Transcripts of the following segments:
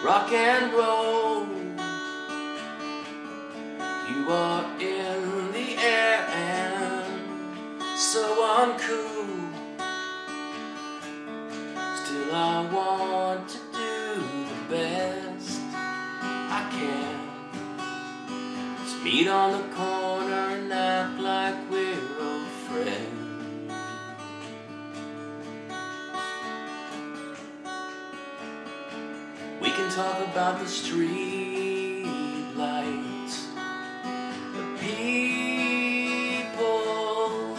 rock and roll. You are in the air and so uncool. Still I want to do the best I can. Let's meet on the corner and act like we're old friends. We can talk about the street lights, the people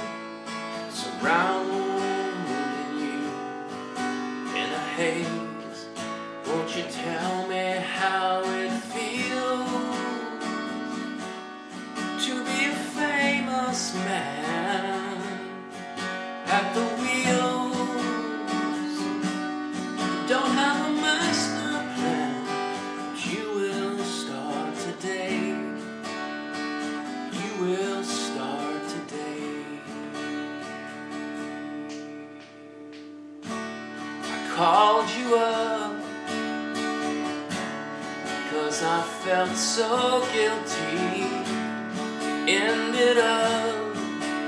surrounding you in a haze. Won't you tell me how it feels to be a famous man at the wheels? You don't have a master plan, but you will start today. You will start today. I called you up because I felt so guilty. Ended up,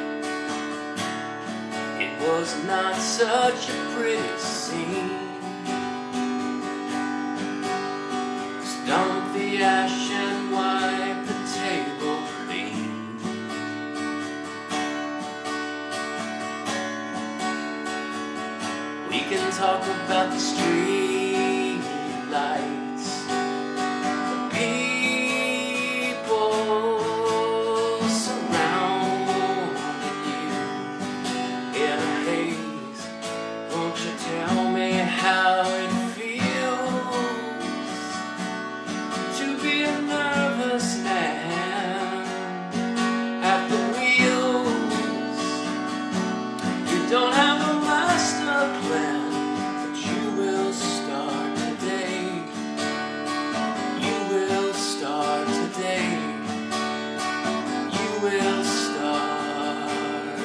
it was not such a pretty scene. Dump the ash and wipe the table clean. We can talk about the street lights, the people surrounding you in a haze. Won't you tell me how it feels to be a nervous man at the wheels? You don't have a master plan, but you will start today. You will start today. You will start.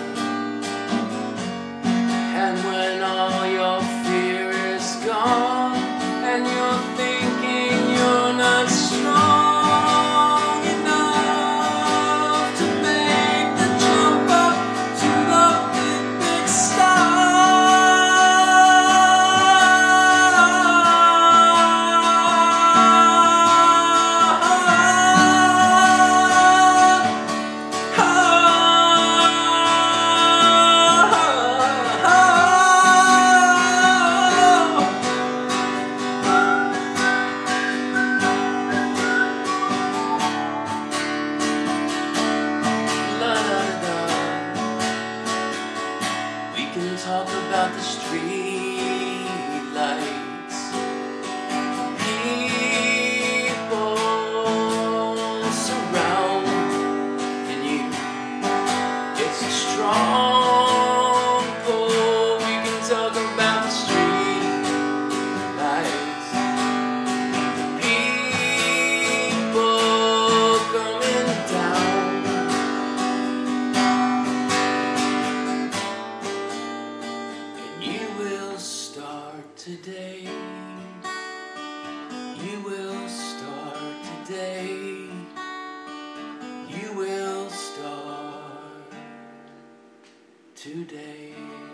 And when all your fear is gone and you're thinking you're not strong enough to make the jump up to the big, big We can talk about the street lights, people surrounding you. It's a strong pull. We can talk about the street lights, the people coming down. You will start today. You will start today. You will start today.